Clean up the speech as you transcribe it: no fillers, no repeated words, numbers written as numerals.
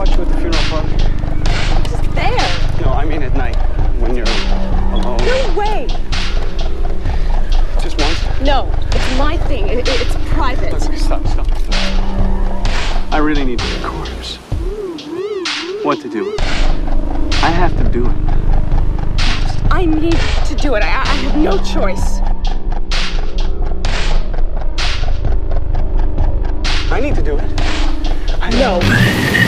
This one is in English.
watch you at the funeral parlor? Just there. No, I mean at night, when you're alone. No way. Just once? No, it's my thing. It's private. Look, stop. I really need to record this. What to do? I have to do it. I need to do it. I have no choice. I need to do it. No.